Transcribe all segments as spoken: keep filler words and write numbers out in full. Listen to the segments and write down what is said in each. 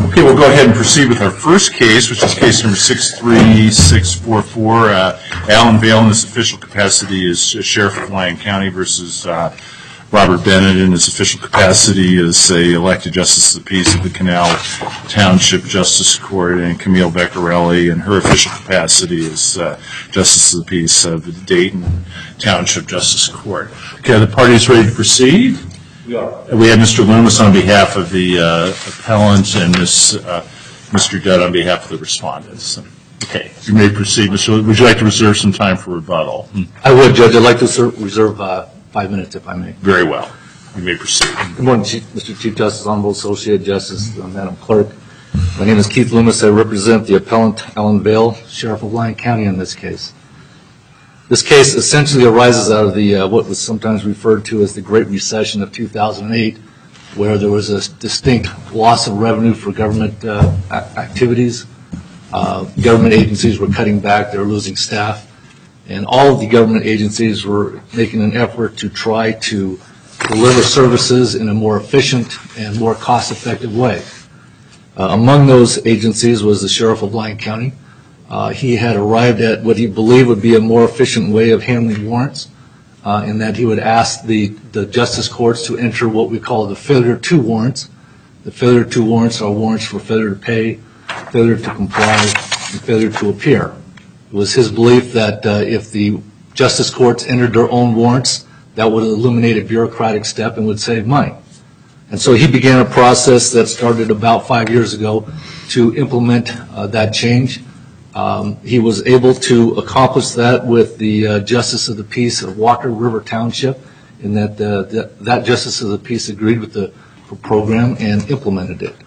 Okay, we'll go ahead and proceed with our first case, which is case number six three six four four. Uh, Alan Vail in his official capacity as Sheriff of Lyon County versus uh, Robert Bennett in his official capacity as a elected Justice of the Peace of the Canal Township Justice Court, and Camille Beccarelli in her official capacity as uh, Justice of the Peace of the Dayton Township Justice Court. Okay, are the parties ready to proceed? We are. We have Mister Loomis on behalf of the uh, appellant and Miz, uh, Mister Judd on behalf of the respondents. Okay, you may proceed. Mister Would you like to reserve some time for rebuttal? I would, Judge. I'd like to reserve uh, five minutes, if I may. Very well. You may proceed. Good morning, Chief, Mister Chief Justice, Honorable Associate Justice, uh, Madam Clerk. My name is Keith Loomis. I represent the appellant, Alan Vail, Sheriff of Lyon County in this case. This case essentially arises out of the uh, what was sometimes referred to as the Great Recession of two thousand eight, where there was a distinct loss of revenue for government uh, activities. Uh, government agencies were cutting back, they were losing staff, and all of the government agencies were making an effort to try to deliver services in a more efficient and more cost-effective way. Uh, among those agencies was the Sheriff of Lyon County. Uh, he had arrived at what he believed would be a more efficient way of handling warrants, uh, in that he would ask the, the justice courts to enter what we call the failure to warrants. The failure to warrants are warrants for failure to pay, failure to comply, and failure to appear. It was his belief that uh, if the justice courts entered their own warrants, that would eliminate a bureaucratic step and would save money. And so he began a process that started about five years ago to implement uh, that change. Um, he was able to accomplish that with the uh, Justice of the Peace of Walker River Township, in that uh, the, that Justice of the Peace agreed with the program and implemented it.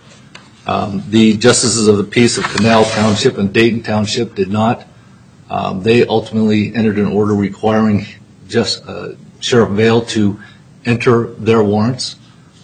Um, the Justices of the Peace of Canal Township and Dayton Township did not. Um, they ultimately entered an order requiring just, uh, Sheriff Vail to enter their warrants.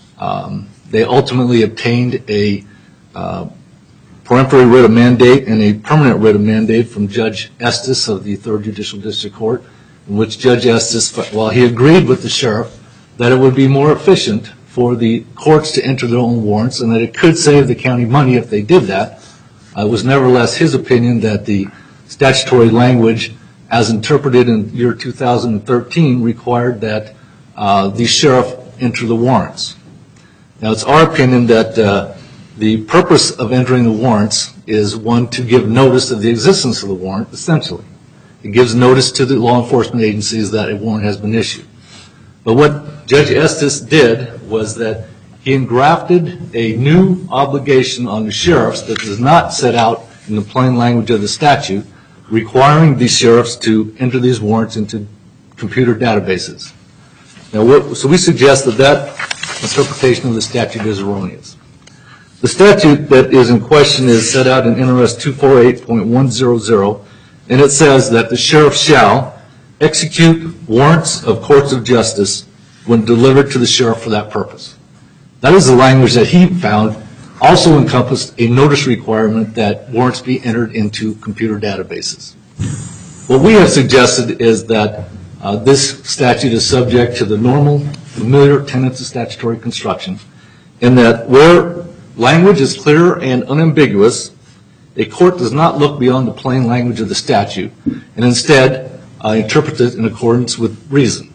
Um, they ultimately obtained a uh, peremptory writ of mandate and a permanent writ of mandate from Judge Estes of the third Judicial District Court, in which Judge Estes, while he agreed with the sheriff that it would be more efficient for the courts to enter their own warrants and that it could save the county money if they did that, uh, it was nevertheless his opinion that the statutory language as interpreted in year two thousand thirteen required that uh, the sheriff enter the warrants. Now, it's our opinion that uh, the purpose of entering the warrants is, one, to give notice of the existence of the warrant, essentially. It gives notice to the law enforcement agencies that a warrant has been issued. But what Judge Estes did was that he engrafted a new obligation on the sheriffs that is not set out in the plain language of the statute, requiring the sheriffs to enter these warrants into computer databases. Now, what, so we suggest that that interpretation of the statute is erroneous. The statute that is in question is set out in N R S two forty-eight point one hundred, and it says that the sheriff shall execute warrants of courts of justice when delivered to the sheriff for that purpose. That is the language that he found also encompassed a notice requirement that warrants be entered into computer databases. What we have suggested is that uh, this statute is subject to the normal, familiar tenets of statutory construction, in that where language is clear and unambiguous, a court does not look beyond the plain language of the statute and instead uh, interpret it in accordance with reason.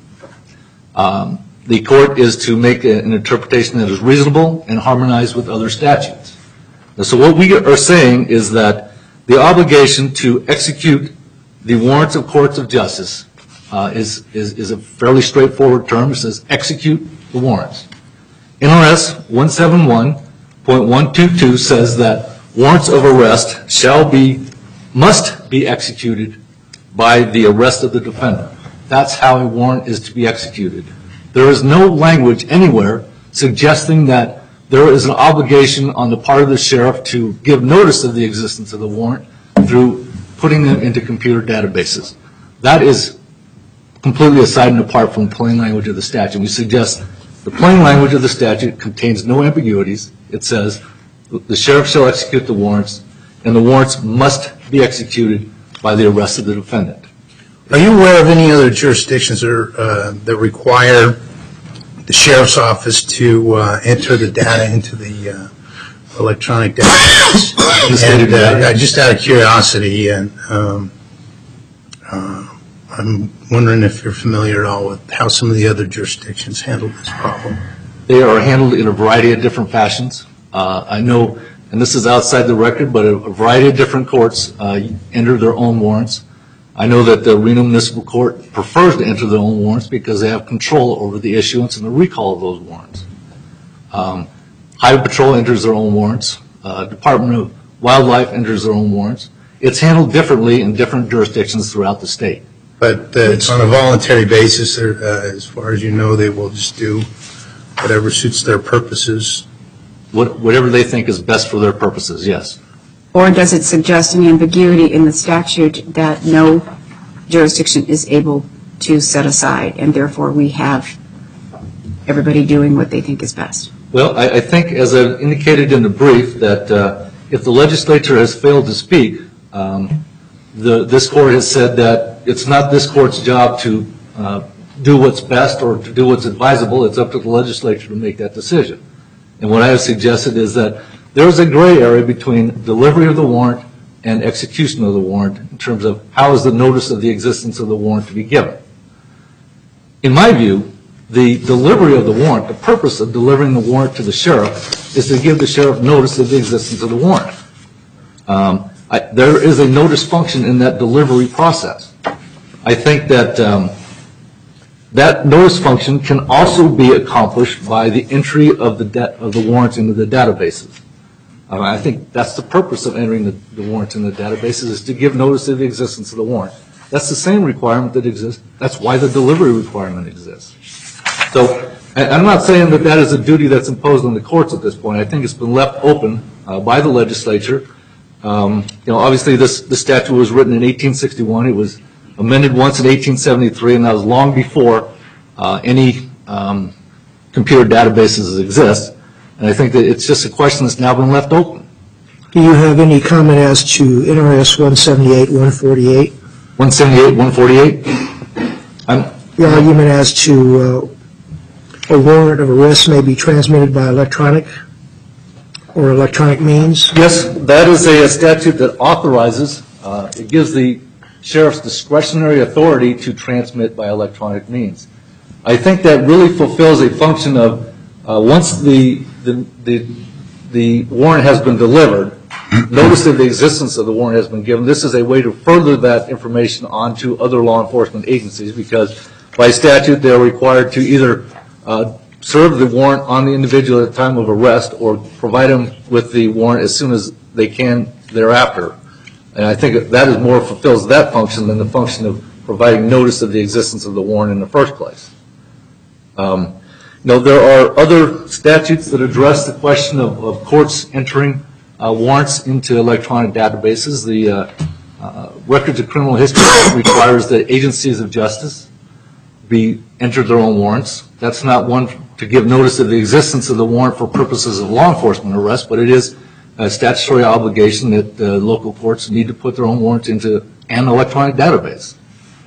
Um, the court is to make a, an interpretation that is reasonable and harmonized with other statutes. Now, so what we are saying is that the obligation to execute the warrants of courts of justice uh, is, is, is a fairly straightforward term. It says execute the warrants. N R S one seventy-one point one twenty-two says that warrants of arrest shall be, must be executed by the arrest of the defendant. That's how a warrant is to be executed. There is no language anywhere suggesting that there is an obligation on the part of the sheriff to give notice of the existence of the warrant through putting them into computer databases. That is completely aside and apart from the plain language of the statute. We suggest the plain language of the statute contains no ambiguities. It says the sheriff shall execute the warrants, and the warrants must be executed by the arrest of the defendant. Are you aware of any other jurisdictions that, are, uh, that require the sheriff's office to uh, enter the data into the uh, electronic database. And uh, just out of curiosity, and um, uh, I'm wondering if you're familiar at all with how some of the other jurisdictions handle this problem. They are handled in a variety of different fashions. Uh, I know, and this is outside the record, but a, a variety of different courts uh, enter their own warrants. I know that the Reno Municipal Court prefers to enter their own warrants because they have control over the issuance and the recall of those warrants. Um, Highway Patrol enters their own warrants. Uh, Department of Wildlife enters their own warrants. It's handled differently in different jurisdictions throughout the state. But uh, it's on a voluntary basis. Uh, as far as you know, they will just do whatever suits their purposes. What, whatever they think is best for their purposes, yes. Or does it suggest an ambiguity in the statute that no jurisdiction is able to set aside, and therefore we have everybody doing what they think is best? Well, I, I think, as I indicated in the brief, that uh, if the legislature has failed to speak, um, the, this court has said that it's not this court's job to uh, do what's best or to do what's advisable. It's up to the legislature to make that decision. And what I have suggested is that there is a gray area between delivery of the warrant and execution of the warrant in terms of how is the notice of the existence of the warrant to be given. In my view, the delivery of the warrant, the purpose of delivering the warrant to the sheriff is to give the sheriff notice of the existence of the warrant. Um, I, there is a notice function in that delivery process. I think that um, that notice function can also be accomplished by the entry of the, de- of the warrants into the databases. Uh, I think that's the purpose of entering the, the warrants in the databases, is to give notice of the existence of the warrant. That's the same requirement that exists. That's why the delivery requirement exists. So, and I'm not saying that that is a duty that's imposed on the courts at this point. I think it's been left open uh, by the legislature. Um, you know, obviously this, this statute was written in eighteen sixty-one. It was amended once in eighteen seventy-three, and that was long before uh, any um, computer databases exist. And I think that it's just a question that's now been left open. Do you have any comment as to N R S one seventy-eight, one forty-eight? one seventy-eight, one forty-eight? I'm, Your argument as to uh, a warrant of arrest may be transmitted by electronic or electronic means? Yes, that is a statute that authorizes, uh, it gives the sheriff's discretionary authority to transmit by electronic means. I think that really fulfills a function of uh, once the, the, the, the warrant has been delivered, notice of the existence of the warrant has been given. This is a way to further that information onto other law enforcement agencies, because by statute they are required to either uh, serve the warrant on the individual at the time of arrest or provide them with the warrant as soon as they can thereafter. And I think that is more fulfills that function than the function of providing notice of the existence of the warrant in the first place. Um, you know, there are other statutes that address the question of, of courts entering uh, warrants into electronic databases. The uh, uh, Records of Criminal History requires that agencies of justice be enter their own warrants. That's not one to give notice of the existence of the warrant for purposes of law enforcement arrest, but it is a statutory obligation that uh, local courts need to put their own warrants into an electronic database.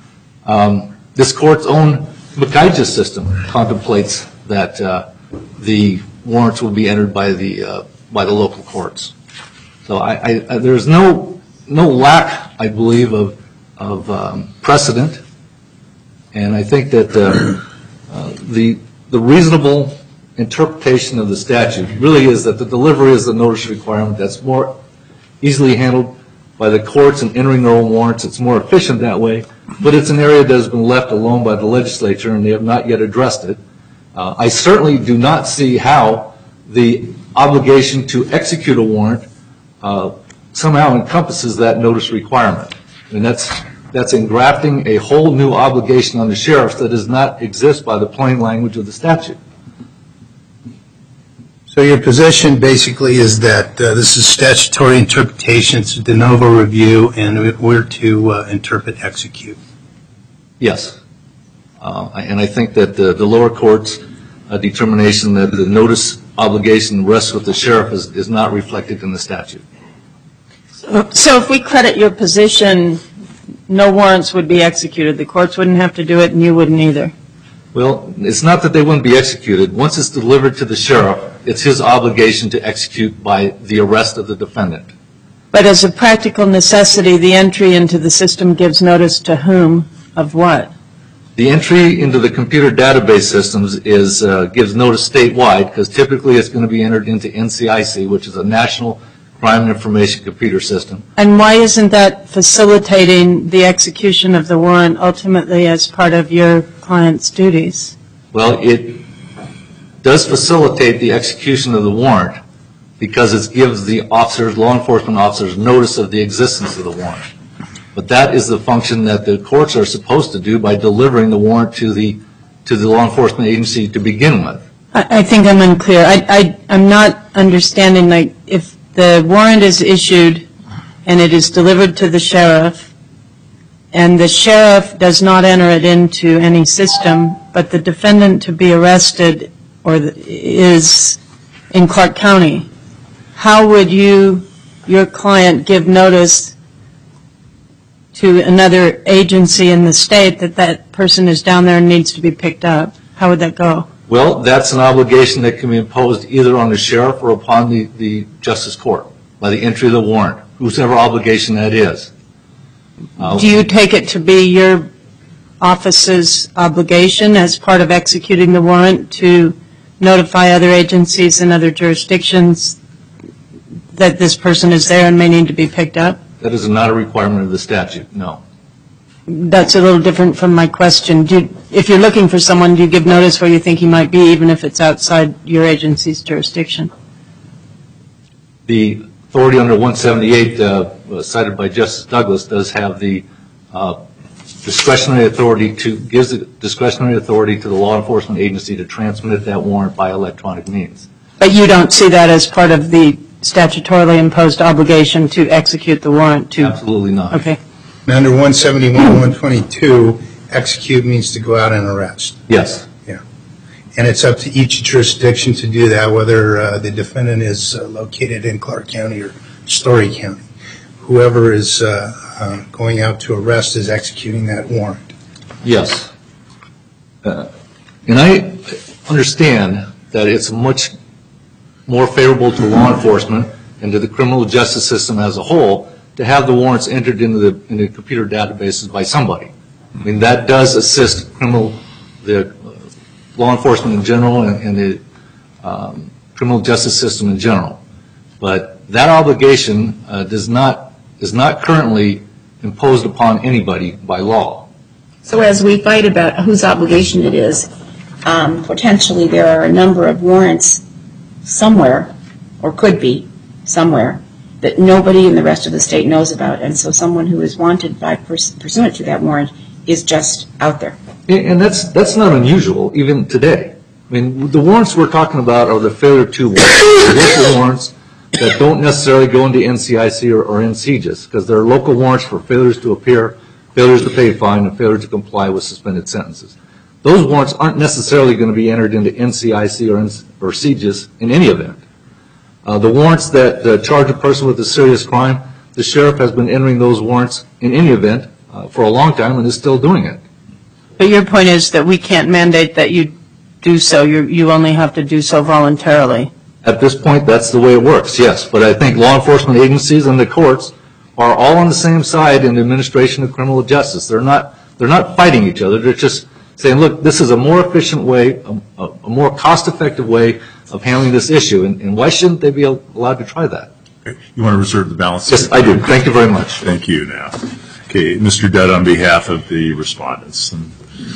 Um, this court's own McIgis system contemplates that uh, the warrants will be entered by the uh, by the local courts. So I, I, I, there's no no lack, I believe, of of um, precedent, and I think that uh, uh, the the reasonable interpretation of the statute really is that the delivery is the notice requirement. That's more easily handled by the courts in entering their own warrants. It's more efficient that way, but it's an area that has been left alone by the legislature, and they have not yet addressed it. Uh, I certainly do not see how the obligation to execute a warrant uh, somehow encompasses that notice requirement. And that's that's engrafting a whole new obligation on the sheriffs that does not exist by the plain language of the statute. So your position basically is that uh, this is statutory interpretation, it's a de novo review, and we're to uh, interpret execute. Yes. Uh, and I think that the, the lower court's uh, determination that the notice obligation rests with the sheriff is, is not reflected in the statute. So, so if we credit your position, no warrants would be executed. The courts wouldn't have to do it, and you wouldn't either. Well, it's not that they wouldn't be executed. Once it's delivered to the sheriff, it's his obligation to execute by the arrest of the defendant. But as a practical necessity, the entry into the system gives notice to whom of what? The entry into the computer database systems is uh, gives notice statewide, because typically it's going to be entered into N C I C, which is a National Crime Information Computer System. And why isn't that facilitating the execution of the warrant ultimately as part of your client's duties? Well, it does facilitate the execution of the warrant because it gives the officers, law enforcement officers, notice of the existence of the warrant. But that is the function that the courts are supposed to do by delivering the warrant to the to the law enforcement agency to begin with. I, I think I'm unclear. I, I, I'm not understanding, like, if the warrant is issued and it is delivered to the sheriff, and the sheriff does not enter it into any system, but the defendant to be arrested or the, is in Clark County, how would you, your client, give notice to another agency in the state that that person is down there and needs to be picked up? How would that go? Well, that's an obligation that can be imposed either on the sheriff or upon the, the justice court by the entry of the warrant, whosever obligation that is. Uh, Do you take it to be your office's obligation as part of executing the warrant to notify other agencies and other jurisdictions that this person is there and may need to be picked up? That is not a requirement of the statute, no. That's a little different from my question. Do you, if you're looking for someone, do you give notice where you think he might be, even if it's outside your agency's jurisdiction? The authority under one seventy-eight, uh, cited by Justice Douglas, does have the uh, discretionary authority to, gives the discretionary authority to the law enforcement agency to transmit that warrant by electronic means. But you don't see that as part of the statutorily imposed obligation to execute the warrant to? Absolutely not. Okay. And under one seventy-one, one twenty-two, execute means to go out and arrest. Yes. Yeah. And it's up to each jurisdiction to do that, whether uh, the defendant is uh, located in Clark County or Story County. Whoever is uh, uh, going out to arrest is executing that warrant. Yes. Uh, and I understand that it's much more favorable to law enforcement and to the criminal justice system as a whole to have the warrants entered into the, into the computer databases by somebody. I mean, that does assist criminal, the uh, law enforcement in general and, and the um, criminal justice system in general. But that obligation uh, does not, is not currently imposed upon anybody by law. So as we fight about whose obligation it is, um, potentially there are a number of warrants somewhere, or could be somewhere, that nobody in the rest of the state knows about, and so someone who is wanted by pers- pursuant to that warrant is just out there. And that's that's not unusual, even today. I mean, the warrants we're talking about are the failure to warrants, the local warrants that don't necessarily go into N C I C or, or N C J I S, because they're local warrants for failures to appear, failures to pay a fine, and failure to comply with suspended sentences. Those warrants aren't necessarily going to be entered into N C I C or, or C J I S in any event. Uh, the warrants that uh, charge a person with a serious crime, the sheriff has been entering those warrants in any event uh, for a long time and is still doing it. But your point is that we can't mandate that you do so. You you only have to do so voluntarily. At this point, that's the way it works, yes. But I think law enforcement agencies and the courts are all on the same side in the administration of criminal justice. They're not they're not fighting each other. They're just saying, look, this is a more efficient way, a, a more cost-effective way of handling this issue, and, and why shouldn't they be allowed to try that? Okay. You want to reserve the balance? Yes, I do. Thank you very much. Thank you now. Okay, Mister Dudd on behalf of the respondents. And,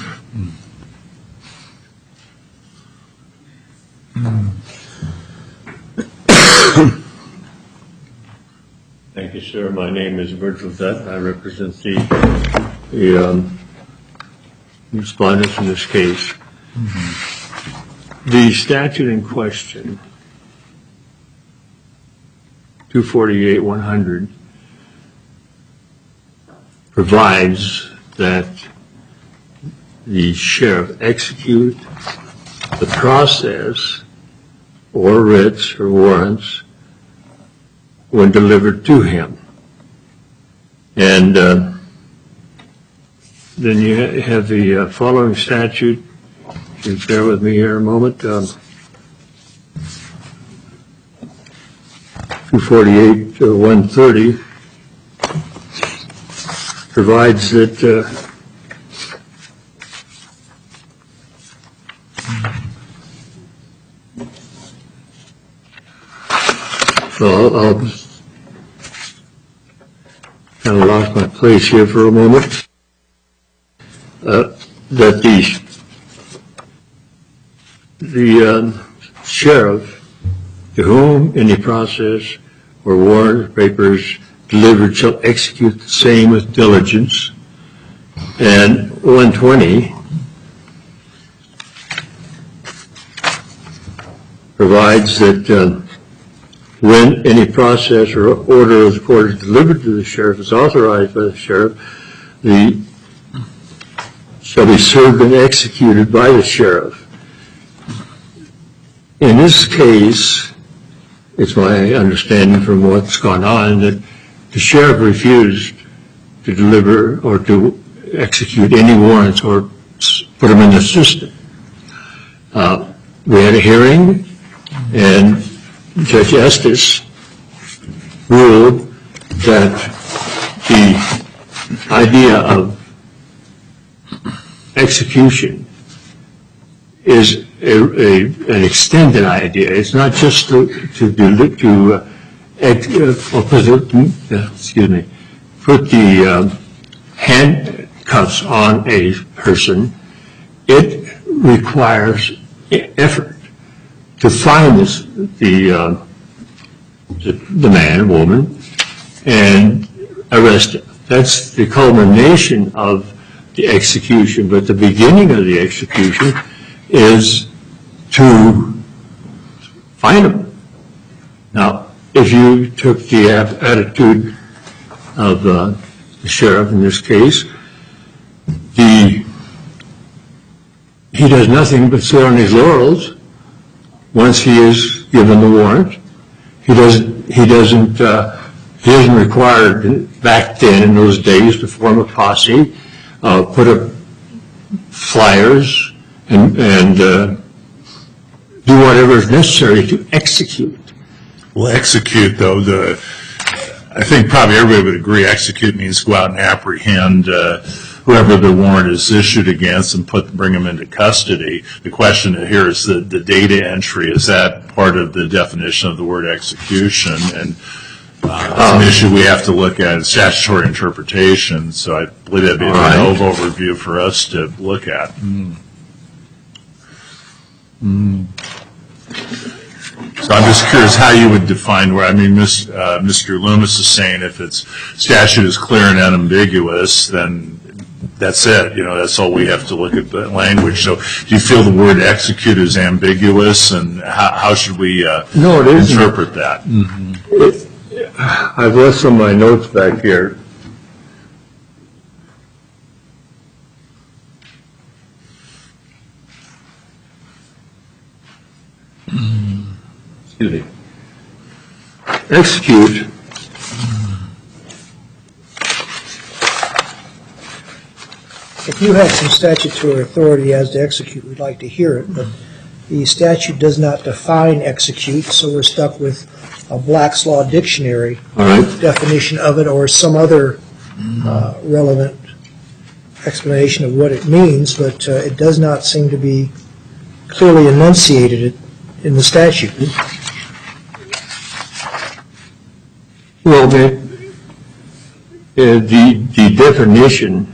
Thank you, sir. My name is Virgil Dutt. I represent the, the um, respondents in this case. Mm-hmm. The statute in question, two forty-eight one hundred, provides that the sheriff execute the process or writs or warrants when delivered to him. And uh, then you ha- have the uh, following statute you bear with me here a moment. Um, two forty-eight to one thirty provides that uh, well, I'll kind of lost my place here for a moment. Uh, that the the um, sheriff, to whom any process or warrant or papers delivered shall execute the same with diligence, and one twenty provides that uh, when any process or order of the court is delivered to the sheriff, is authorized by the sheriff, the shall be served and executed by the sheriff. In this case, it's my understanding from what's gone on that the sheriff refused to deliver or to execute any warrants or put them in the system. Uh, we had a hearing, and Judge Estes ruled that the idea of execution is a, a, an extended idea. It's not just to to to, to uh, ex, uh, put the, excuse me, put the um, handcuffs on a person. It requires effort to find this the uh, the, the man, woman, and arrest him. That's the culmination of the execution, but the beginning of the execution is to find him. Now, if you took the attitude of uh, the sheriff in this case, the he does nothing but sit on his laurels once he is given the warrant. He doesn't. He doesn't. Uh, he isn't required back then in those days to form a posse. Uh, put up flyers and, and uh, do whatever is necessary to execute. Well, execute, though, the I think probably everybody would agree execute means go out and apprehend uh, whoever the warrant is issued against and put bring them into custody. The question here is the, the data entry. Is that part of the definition of the word execution? And Uh, it's an issue we have to look at, statutory interpretation, so I believe that would be a right. de novo review for us to look at. Mm. Mm. So I'm just curious how you would define where, I mean, Miz, uh, Mister Loomis is saying if it's statute is clear and unambiguous, then that's it, you know, that's all we have to look at the language. So do you feel the word execute is ambiguous, and how, how should we uh, no, it isn't. interpret that? Mm-hmm. It, I've left some of my notes back here. Excuse me. Execute If you had some statutory authority as to execute, we'd like to hear it, but the statute does not define execute, so we're stuck with a Black's Law Dictionary All right. definition of it or some other uh, relevant explanation of what it means, but uh, it does not seem to be clearly enunciated in the statute. Well, the, uh, the, the definition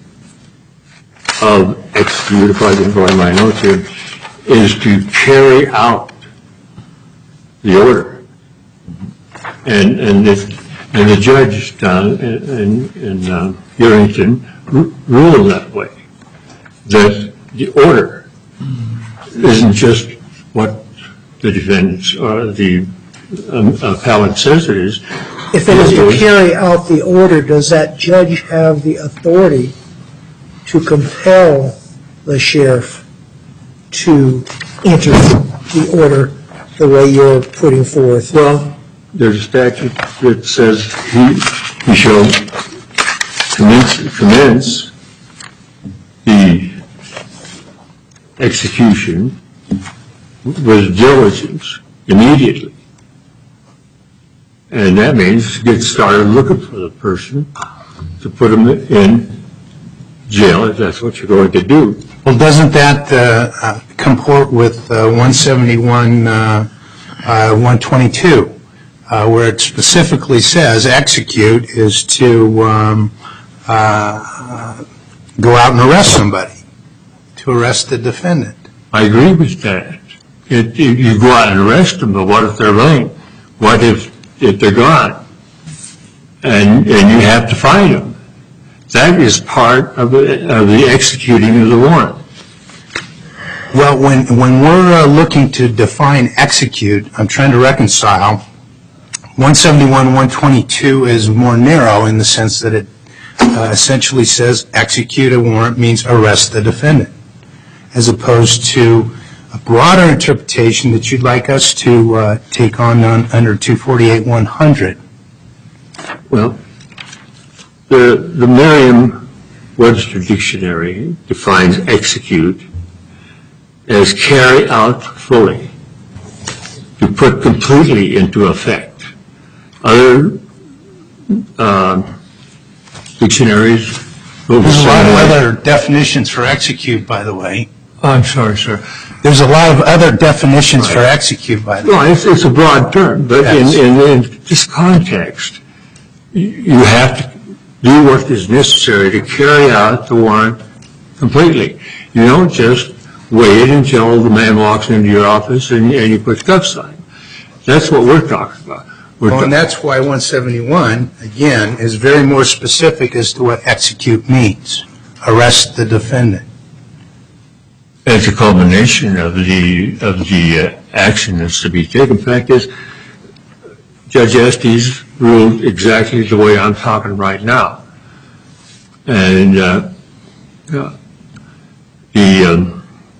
of execute, if I can find my notes here, is to carry out the order. And and, this, and the judge down in, in uh, Yerington ruled that way, that the order isn't just what the defendants or the um, appellant says it is. If it is to carry out the order, does that judge have the authority to compel the sheriff to enter the order the way you're putting forth? Well, there's a statute that says he, he shall commence, commence the execution with diligence immediately. And that means get started looking for the person to put them in jail if that's what you're going to do. Well, doesn't that uh, uh, comport with uh, one seventy-one, uh, uh, one twenty-two, uh, where it specifically says execute is to um, uh, go out and arrest somebody, to arrest the defendant? I agree with that. It, it, you go out and arrest them, but what if they're late? What if, if they're gone? And, and you have to find them. That is part of the, of the executing of the warrant. Well, when, when we're uh, looking to define execute, I'm trying to reconcile. one seventy-one, one twenty-two is more narrow in the sense that it uh, essentially says execute a warrant means arrest the defendant, as opposed to a broader interpretation that you'd like us to uh, take on, on under two forty-eight, one hundred. Well, the, the Merriam-Webster Dictionary defines execute as carry out fully, to put completely into effect. Other um, dictionaries will There's a lot of say, other definitions for execute, by the way. oh, I'm sorry, sir. There's a lot of other definitions for execute, by the way. No, it's, it's a broad term, but Yes. in, in, in this context, you, you have to do what is necessary to carry out the warrant completely. You don't just wait until the man walks into your office and, and you put cuffs on him. That's what we're talking about. We're Well, and ta- that's why one seventy-one, again, is very more specific as to what execute means. Arrest the defendant. It's a culmination of the of the uh, action that's to be taken. In fact, is Judge Estes ruled exactly the way I'm talking right now, and uh, yeah, the um,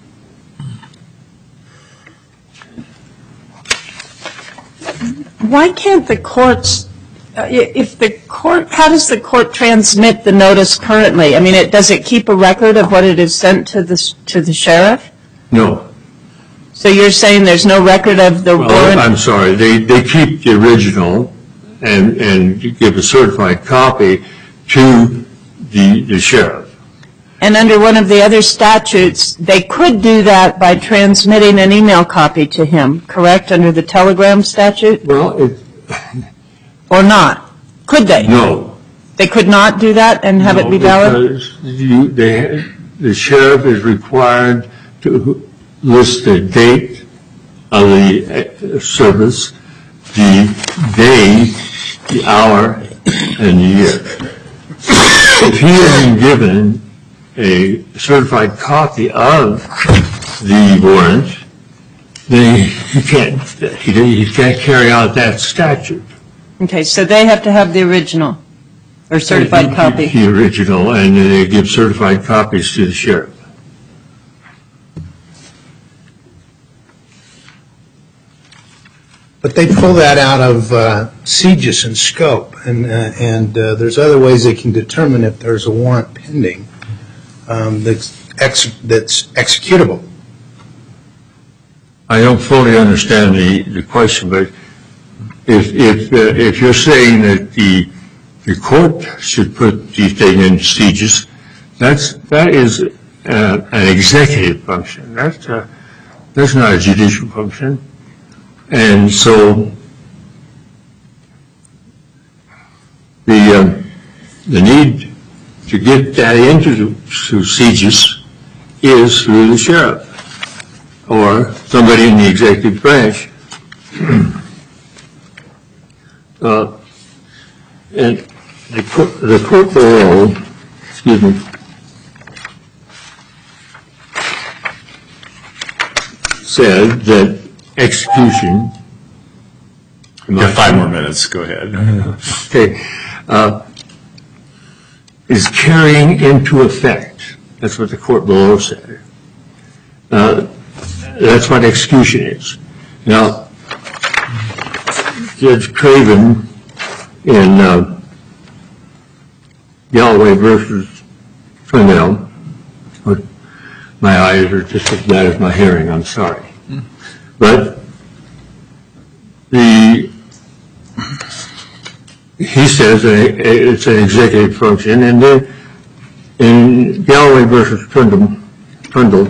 Why can't the courts, uh, i- if the court, how does the court transmit the notice currently? I mean, it, does it keep a record of what it is sent to the, s- to the sheriff? no. So you're saying there's no record of the Well, warrant? I'm sorry. They they keep the original and and give a certified copy to the the sheriff. And under one of the other statutes, they could do that by transmitting an email copy to him, correct, under the telegram statute, Well, it, or not? Could they? no. They could not do that and have it be valid? Because you, they, the sheriff is required to list the date of the uh, service, the day, the hour, and the year. If he isn't given a certified copy of the warrant, then he can't, he, he can't carry out that statute. Okay, so they have to have the original, or certified copy. The original, and they give certified copies to the sheriff. But they pull that out of uh, Segis and scope, and uh, and uh, there's other ways they can determine if there's a warrant pending um, that's ex- that's executable. I don't fully understand the, the question, but if if uh, if you're saying that the the court should put the thing in Segis, that's that is uh, an executive function. That's uh, that's not a judicial function. And so the um, the need to get that into to Segis is through the sheriff or somebody in the executive branch. uh, and the court, the court below, excuse me, said that execution. You have five more minutes. Go ahead. Okay. Uh, is carrying into effect. That's what the court below said. Uh, that's what execution is. Now, Judge Craven in uh, Galloway versus Fennell My eyes are just as bad as my hearing, I'm sorry. But the, he says it's an executive function, and then in Galloway versus Trundle, Trundle,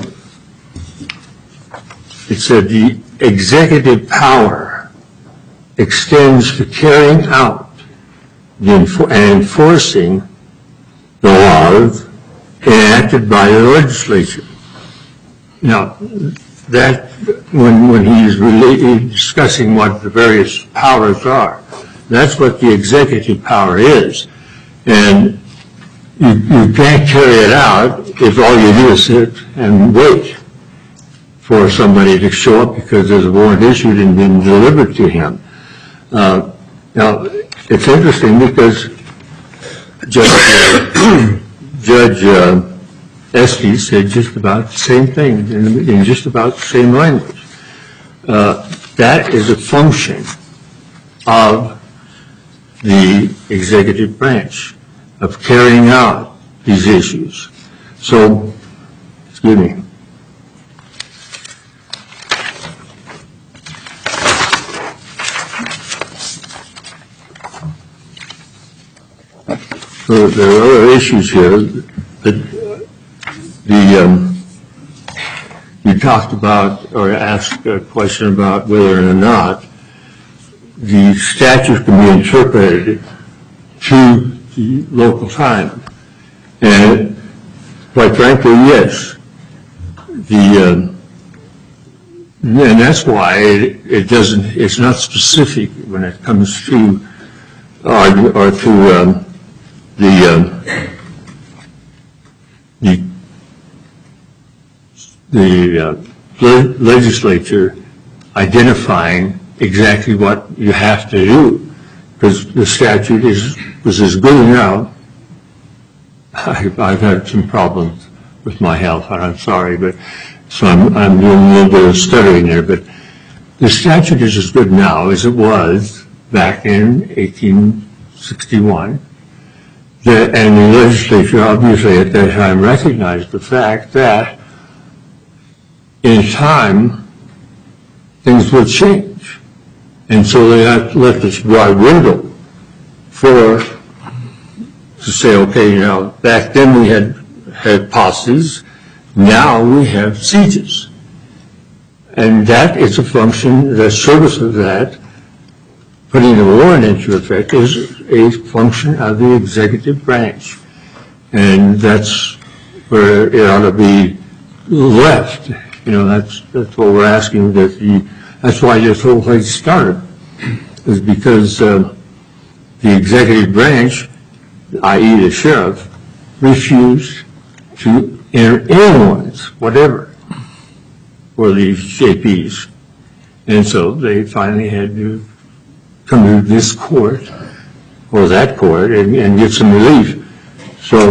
it said the executive power extends to carrying out the enfor- and enforcing the laws enacted by the legislature. Now, that when when he's really discussing what the various powers are, that's what the executive power is, and you, you can't carry it out if all you do is sit and wait for somebody to show up because there's a warrant issued and been delivered to him. Uh, now, it's interesting because Judge, uh, Judge uh, Estes said just about the same thing in, in just about the same language. Uh, that is a function of the executive branch of carrying out these issues. So, excuse me. So there are other issues here that the um, you talked about or asked a question about whether or not the statute can be interpreted to the local time, and quite frankly, yes. The um, and that's why it, it doesn't. It's not specific when it comes to or, or to um, the um, the the uh, le- legislature identifying exactly what you have to do, because the statute is was as good now. I've, I've had some problems with my health, and I'm sorry, but so I'm, I'm doing a little bit of stuttering there. But the statute is as good now as it was back in eighteen sixty-one. The, and the legislature obviously at that time recognized the fact that in time things would change. And so they left this broad window for to say, okay, you know, back then we had had posses, now we have sieges. And that is a function, the service of that, putting the warrant into effect, is a function of the executive branch. And that's where it ought to be left. You know, that's that's what we're asking. That the, that's why this whole thing started, is because uh, the executive branch, that is the sheriff, refused to enter anyone's, whatever, for these J Ps. And so they finally had to come to this court, or that court, and, and get some relief. So,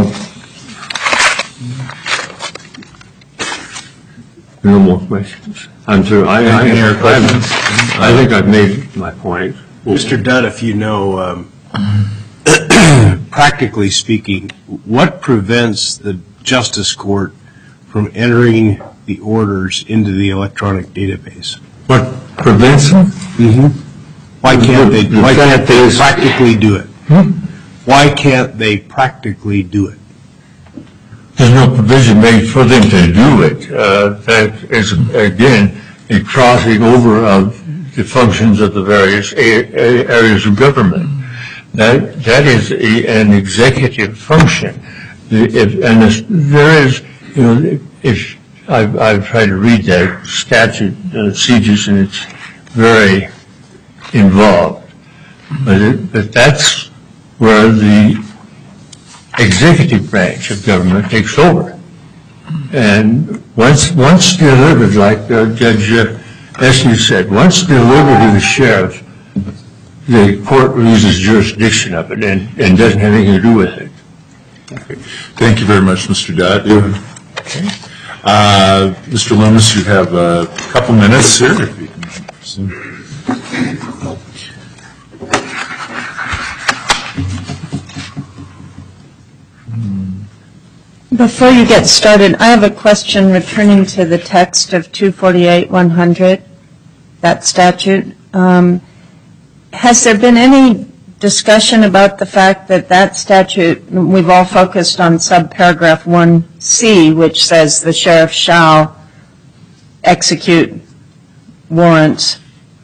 no more questions. I'm through. I, I, Any other questions? I think I've made my point. Mister Dutt, if you know, um, practically speaking, what prevents the Justice Court from entering the orders into the electronic database? What prevents them? Mm-hmm. Why can't they, why can't they practically do it? Hmm? Why can't they practically do it? There's no provision made for them to do it. Uh, that is, again, a crossing over of the functions of the various a- a- areas of government. That that is a, an executive function. The, if, and this, there is, you know, if I've, I've tried to read that statute, uh, sieges, and it's very involved. But, it, but that's where the executive branch of government takes over. And once once delivered, like uh, Judge uh, Estes said, once delivered to the sheriff, the court loses jurisdiction of it and, and doesn't have anything to do with it. Okay. Thank you very much, Mister Dodd. Okay. Uh, Mister Loomis, you have a couple minutes here. If you can resume. Before you get started, I have a question returning to the text of two forty-eight one hundred, that statute. Um, has there been any discussion about the fact that that statute, we've all focused on subparagraph one C, which says the sheriff shall execute warrants.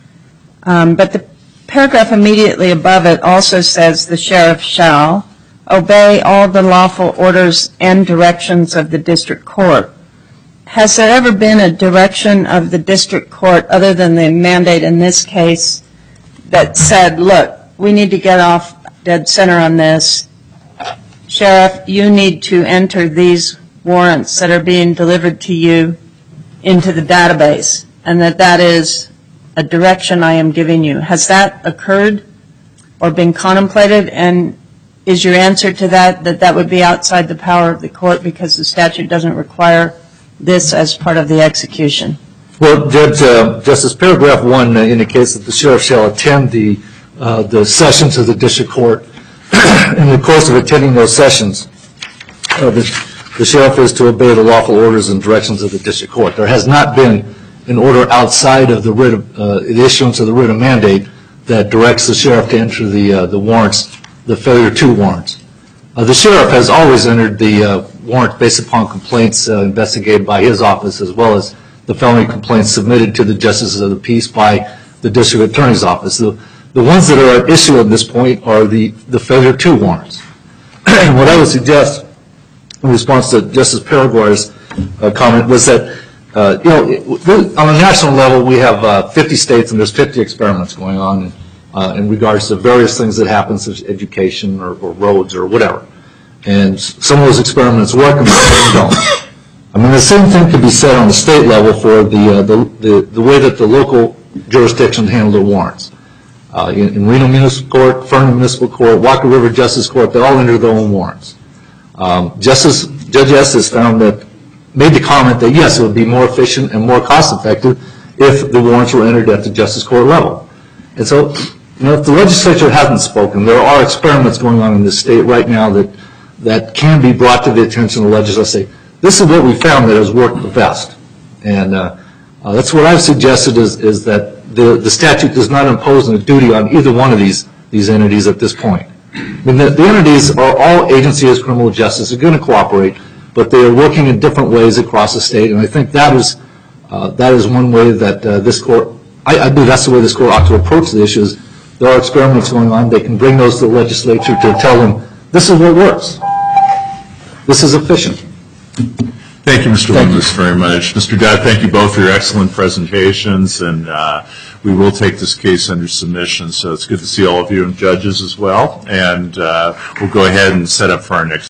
Um, but the paragraph immediately above it also says the sheriff shall obey all the lawful orders and directions of the district court. Has there ever been a direction of the district court, other than the mandate in this case, that said, look, we need to get off dead center on this. Sheriff, you need to enter these warrants that are being delivered to you into the database, and that that is a direction I am giving you. Has that occurred or been contemplated? And is your answer to that that that would be outside the power of the court because the statute doesn't require this as part of the execution? Well, Judge, uh, Justice, paragraph one uh, indicates that the sheriff shall attend the uh, the sessions of the district court. In the course of attending those sessions, uh, the, the sheriff is to obey the lawful orders and directions of the district court. There has not been an order outside of the writ of, uh, the issuance of the writ of mandate that directs the sheriff to enter the uh, the warrants, the failure to warrants. Uh, the sheriff has always entered the uh, warrant based upon complaints uh, investigated by his office, as well as the felony complaints submitted to the justices of the peace by the district attorney's office. The, the ones that are at issue at this point are the, the failure to warrants. And what I would suggest in response to Justice Paraguay's uh, comment was that, uh, you know, on a national level, we have uh, fifty states and there's fifty experiments going on in, uh, in regards to various things that happen, such as education or, or roads or whatever. And some of those experiments work and some don't. I mean, the same thing could be said on the state level for the, uh, the, the, the way that the local jurisdictions handle their warrants. Uh, in, in Reno Municipal Court, Fernand Municipal Court, Walker River Justice Court, they all enter their own warrants. Um, Justice, Judge Estes found that, made the comment that yes, it would be more efficient and more cost effective if the warrants were entered at the Justice Court level. And so, you know, if the legislature hasn't spoken, there are experiments going on in this state right now that, that can be brought to the attention of the legislature. This is what we found that has worked the best. And uh, uh, that's what I've suggested is, is that the, the statute does not impose a duty on either one of these, these entities at this point. I mean, the, the entities are all agencies of criminal justice, are going to cooperate, but they are working in different ways across the state. And I think that is, uh, that is one way that uh, this court, I, I believe that's the way this court ought to approach the issues. There are experiments going on. They can bring those to the legislature to tell them, this is what works. This is efficient. Thank you, Mister Loomis, very much. Mister Dodd, thank you both for your excellent presentations, and uh, we will take this case under submission. So it's good to see all of you and judges as well. And uh, we'll go ahead and set up for our next